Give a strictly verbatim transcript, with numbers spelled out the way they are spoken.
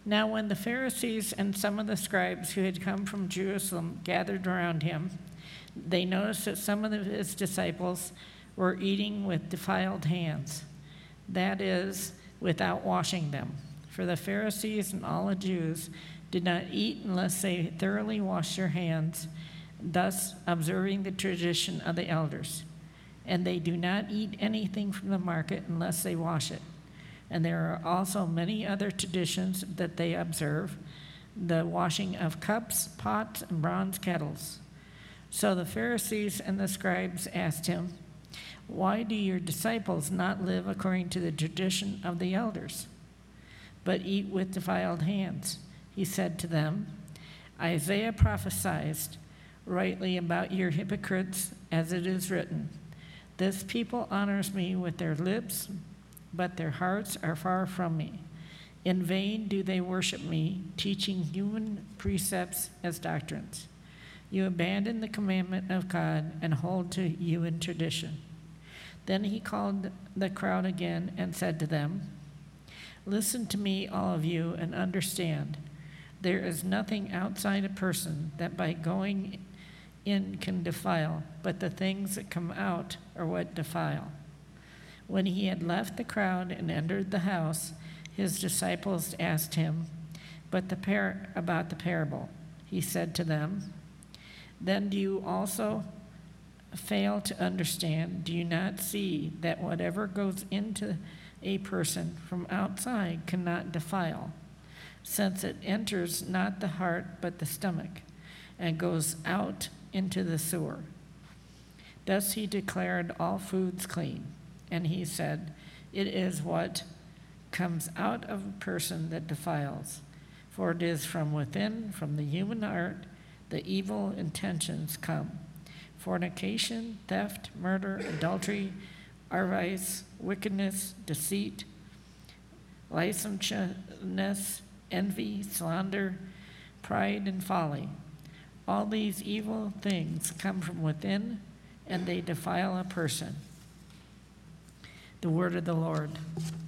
Now when the Pharisees and some of the scribes who had come from Jerusalem gathered around him, they noticed that some of his disciples were eating with defiled hands, that is, without washing them. For the Pharisees and all the Jews did not eat unless they thoroughly washed their hands, thus observing the tradition of the elders. And they do not eat anything from the market unless they wash it. And there are also many other traditions that they observe, the washing of cups, pots, and bronze kettles. So the Pharisees and the scribes asked him, "Why do your disciples not live according to the tradition of the elders, but eat with defiled hands?" He said to them, "Isaiah prophesied rightly about your hypocrites, as it is written, 'This people honors me with their lips, but their hearts are far from me. In vain do they worship me, teaching human precepts as doctrines. You abandon the commandment of God and hold to human tradition.'" Then he called the crowd again and said to them, "Listen to me, all of you, and understand. There is nothing outside a person that by going in can defile, but the things that come out are what defile." When he had left the crowd and entered the house, his disciples asked him but the par- about the parable. He said to them, "Then do you also fail to understand? Do you not see that whatever goes into a person from outside cannot defile, since it enters not the heart but the stomach, and goes out into the sewer?" Thus he declared all foods clean. And he said, "It is what comes out of a person that defiles, for it is from within, from the human heart, the evil intentions come: fornication, theft, murder, adultery, avarice, wickedness, deceit, licentiousness, envy, slander, pride, and folly. All these evil things come from within, and they defile a person." The word of the Lord.